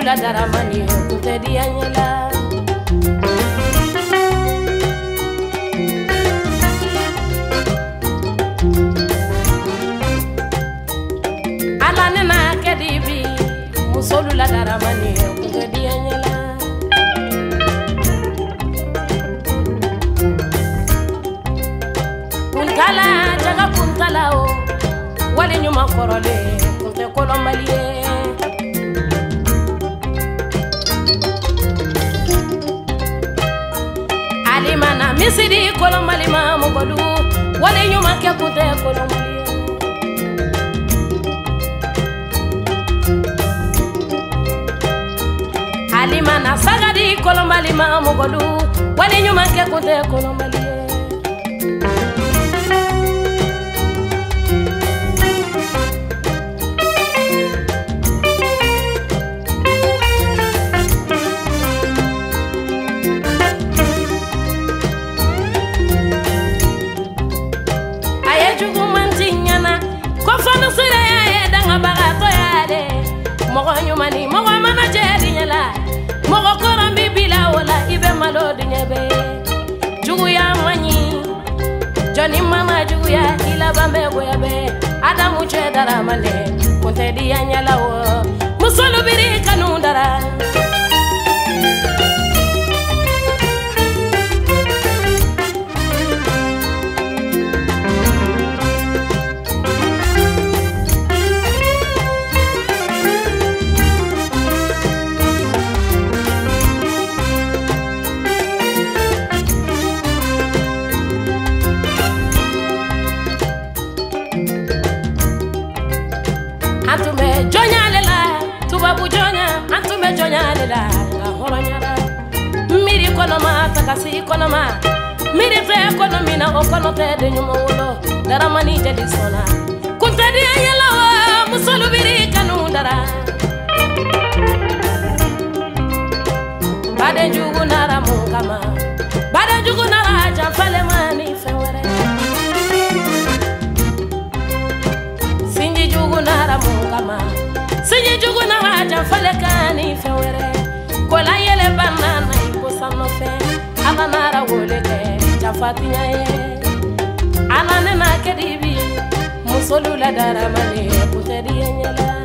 Musolula daramani kunte dianyela. Ala nena kedibi musolula daramani kunte dianyela. Kuntala jaga kuntala o wali nyuma korole kunte kolomalie. Alimana misidi kolomalima mugolu wali nyuma ke kunte kolomalie. Alimana sagadi kolomalima mugolu wali nyuma ke kunte kolomalie. Mogo nyumani mogo mana jedi nyela mogo korambi bila wala ibe malo dinyebe jugu ya manyi joni mama jugu ya ila bambe goyabe adamu chedara mane kunte dia nyela wo musolo biri kanundara Antume jonyalela tubabu jonya antume jonyalela la horanyara miri konoma takasi konoma miri fe konomina okonote de nyumo wolo daramani jadi sona kunte dia yela wa musolu biri kanundara bade jugu nara mungama bade jugu nara jamfale mani fewere sinji jugu nara mungama sinji jugu nara jamfale kani fewere kola yele banana ipo sanofe ala nara woleke jafati nyaye ala nena kedibi musolula daramani kutedi nyela.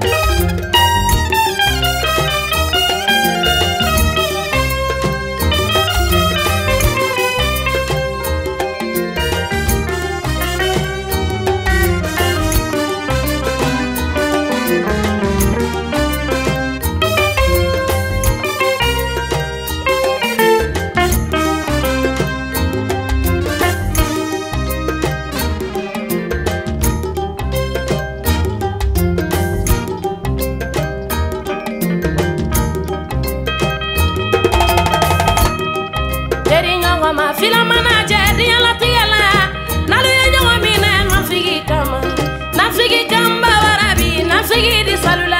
Fila mana jadi ala tigala nalu yenyo wamina nafigi kamba warabi nafigi di salula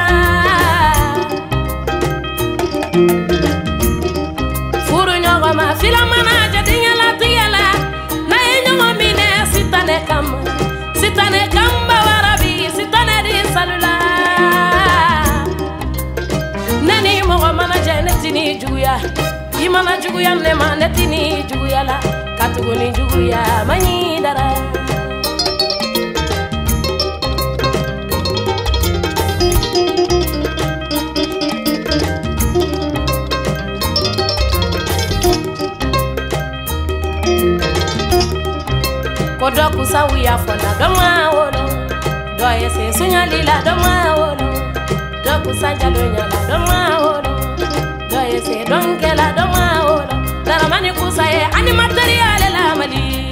furu nyogo ma fila mana jadi ala tigala na yenyo wamina sitane kamba warabi sitane di salula neni mogo mana jene tini juya imana juguya nema netini juguya la katuguni juguya manyi dara kodo kusawiya fonda doma wolo do yese sunyalila doma wolo do kusanjalo nyala doma wolo do yese donkela doma wolo daramani kusaye ani material la mali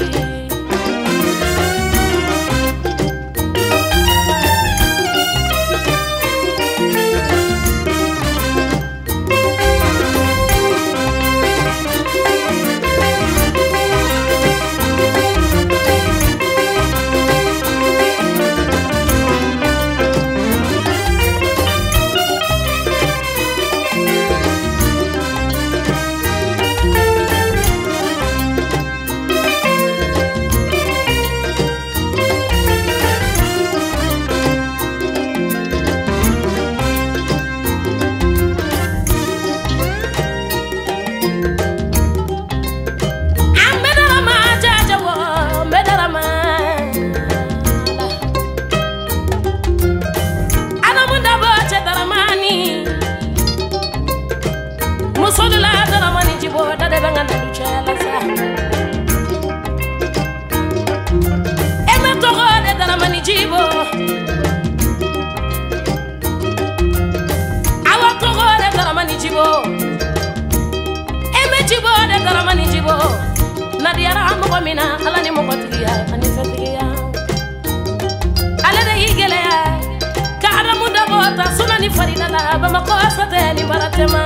daramani jibo nadiyara mo mina ala ni mo kotiya ani fetiya ala de igeleya ka adamu dabota sunani farida la ba makosate ni baratema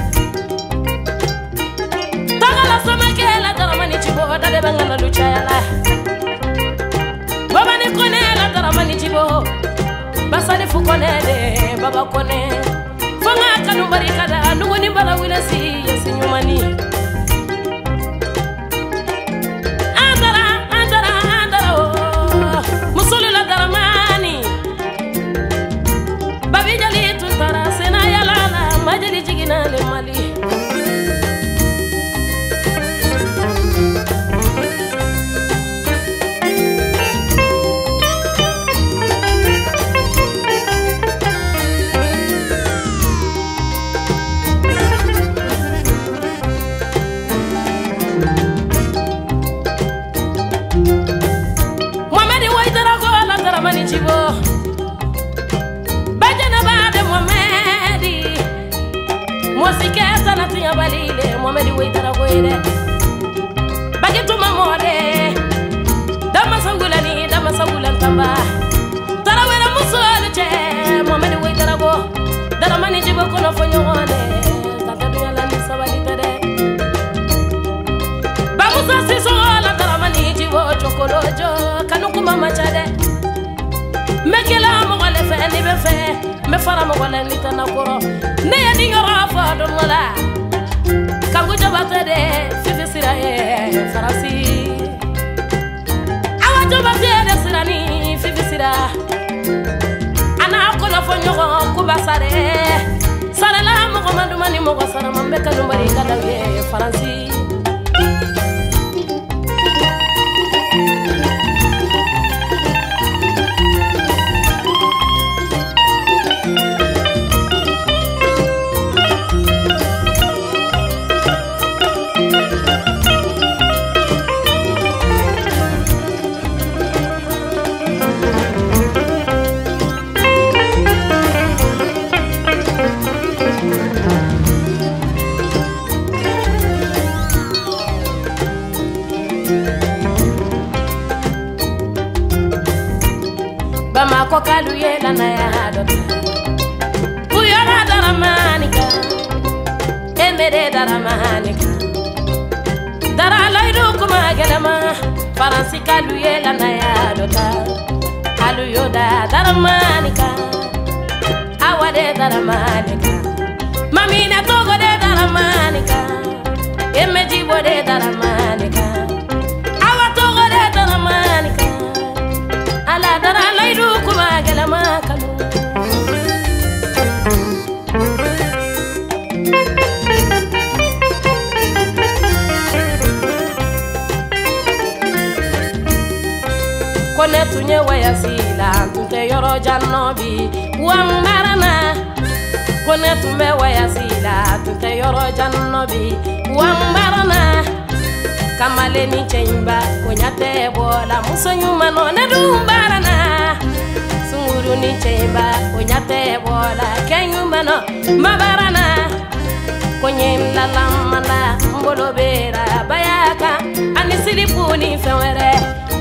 tagala somakela daramani jibo dade bangala luchayala baba ni konela daramani jibo basale fukonede baba kone fanga kanu barikada nugoni bala wilasi yesinyumani Mohamed Waitara goyre bagetu mamode dama sangulan tamba tarawera musole che Mohamed Waitara go dara mani jibo kono fonyone tata dunya la ni sabalita de ba musa siso la dara mani jibo chokolojo kanukuma machade mekela mo gole fe ni be fe me fara mo gole ni tanakoro ne ya dingora fa don wala kangu jabate de fifi sira farasi awa jabate de sirani fifi sira ana kono fonyo kubasare sarala mo komandu mani mo ko sara mambe kanu bari kadawe farasi Bamako kaluye la na ya dota Uyara daramanika Emere daramanika Dara laidu kuma gelama Faransi kaluye la na ya dota Kaluyo da daramanika Awade daramanika Mamina togo de daramanika Emejibo de daramanika Awa togo de daramanika ala dara laidu kuma gelama kalu kone tunye waya sila tunte yoro jannobi wambarana kone tume waya sila tunte yoro jannobi wambarana kamale ni cheimba konyate bola musonyuma no ne dumbarana sunguru ni cheimba konyate bola kenyuma no mabarana konyenda lamala mbolo bera bayaka ani silipuni fewere